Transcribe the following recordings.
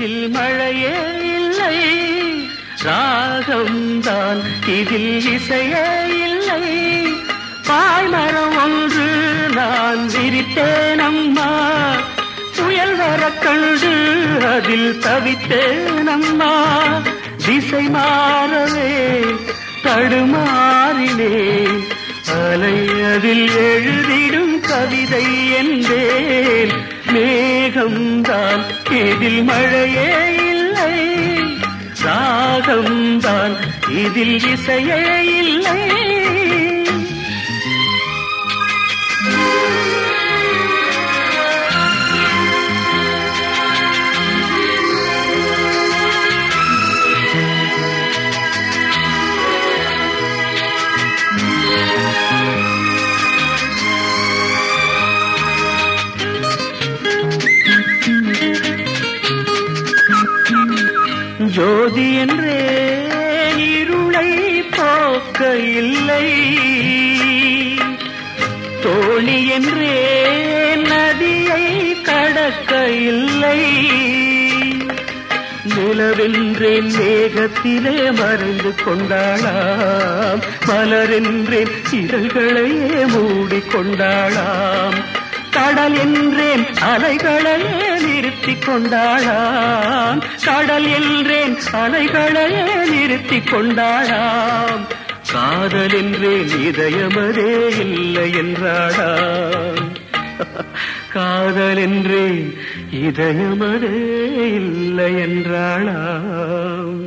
இதில் மழையே இல்லை, ராகம்தான் இதில் இசையே இல்லை. பாய்மரம் ஒன்று நான் விரித்தேன் அம்மா, புயல் வர கண்டு அதில் தவித்தேன் அம்மா. திசை மாறவே தடுமாறினேன், அலை அதில் எழுதிடும் கவிதை என்பேன். மேகம்தான் இதில் மழையே இல்லை, ராகம்தான் இதில் இசையே இல்லை. ஜோதி என்றே இருளை போக்க இல்லை, தோணி என்றே நதியை கடக்க இல்லை. நிலவென்றேன் மேகத்திலே மறைந்து கொண்டாளாம், மலரென்றேன் இதழ்களையே மூடிக்கொண்டாளாம். கடல் என்றேன் அலைகளையே நிறுத்திக் கொண்டாளாம், கடல் என்றேன் அலைகளையே நிறுத்திக் கொண்டாளாம். காதல் என்றேன் இதயமதே இல்லை என்றாளாம், காதல் என்றேன் இதயமதே இல்லை என்றாளாம்.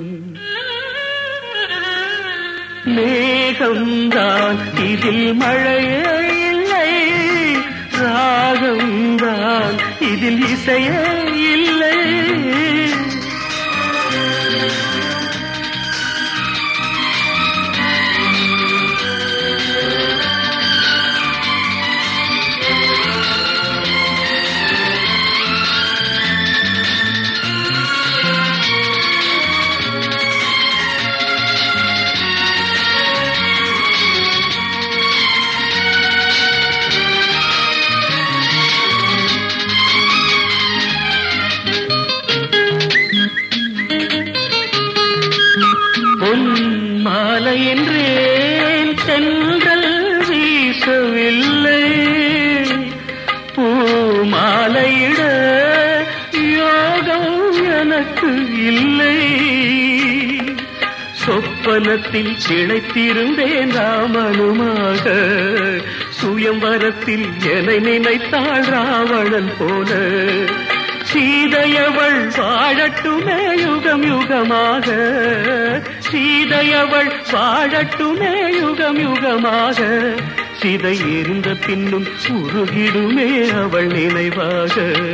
மேகம்தான் இதில் மழையே இல்லை, ராகம்தான் இதில் இசையே இல்லை. மாலை என்றேன் தென்றல் வீசவில்லை, பூமாலையிட யோகம் எனக்கு இல்லை. சொப்பனத்தில் திளைத்திருந்தேன் ராமனுமாக, சுயம்வரத்தில் என்னை நினைத்தாள் ராவணன் போல. சீதையவள் வாழட்டுமே யுகம் யுகமாக, சீதையவள் வாழட்டுமே யுகம் யுகமாக. சிதை எறிந்த பின்னும் உருகிடுமே அவள் நினைவாக,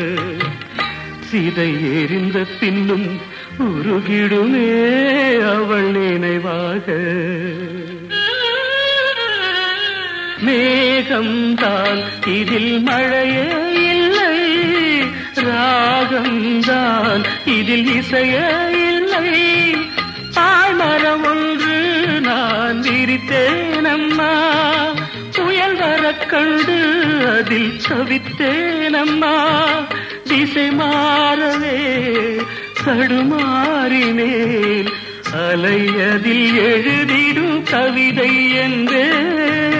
சிதை எறிந்த பின்னும் உருகிடுமே அவள் நினைவாக. மேகம்தான் இதில் மழையே இல்லை, ராகம்தான் இதில் இசையே இல்லை. பாய்மரம் ஒன்று நான் விரித்தேன் அம்மா, புயல் வர கண்டு அதில் தவித்தேன் அம்மா. திசை மாறவே தடுமாறினேன், அலை அதில் எழுதிடும் கவிதை என்பேன்.